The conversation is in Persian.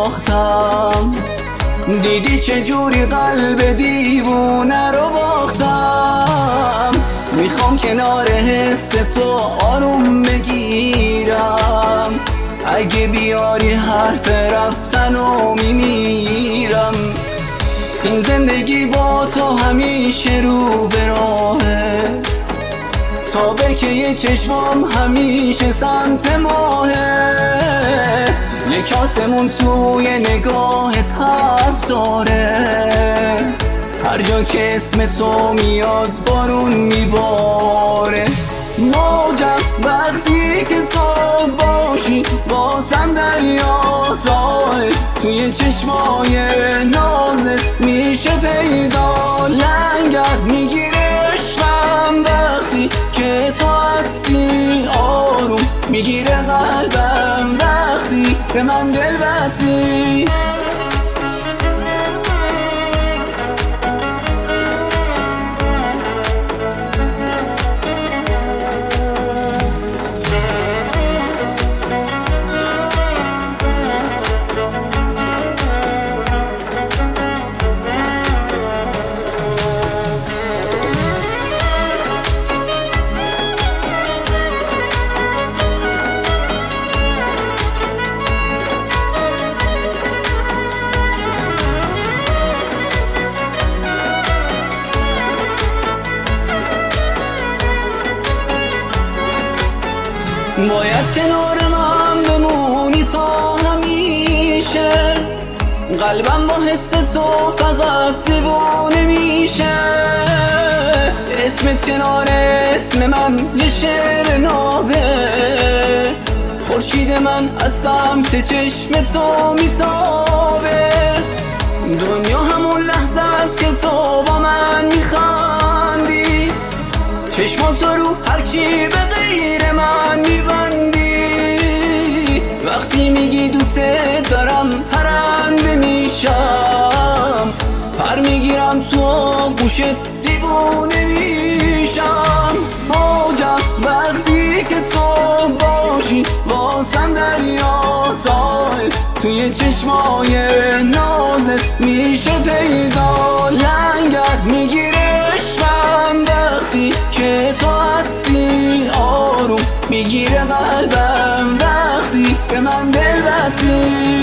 باختم، دیدی چجوری قلب دیوونه رو باختم. میخوام کنار حس تو آروم بگیرم، اگه بیاری حرف رفتن و میمیرم. این زندگی با تو همیشه رو به راهه، تا بکه چشمام همیشه سمت ماهه. یک آسمون توی نگاهت حرف داره، هر جا که اسم تو میاد بارون میباره. موجم وقتی که تو باشی بازم دریا ساحل، توی چشمای نازت میشه پیدا. لنگت میگیره عشقم وقتی که تو هستی، آروم میگیره قلبم وقتی به من دل بستی. باید کنار من بمونی تا همیشه، قلبم با حس تو فقط دیوانه میشه. اسمت کنار اسم من یه شعر نابه، خورشید من از سمت چشم تو میتابه. دنیا همون لحظه است که تو با من میخندی، چشماتو رو هر کی به غیر من میبندی. وقتی میگی دوست دارم پرنده میشم، پر میگیرم تو گوشت دیوونه میشم. موجم وقتی که تو باشی واسم دریا ساحل، توی چشمای نازت میشه پیدا. لنگت میگیره عشقم وقتی که تو هستی، آروم میگیره قلبم وقتی به من دل بستی.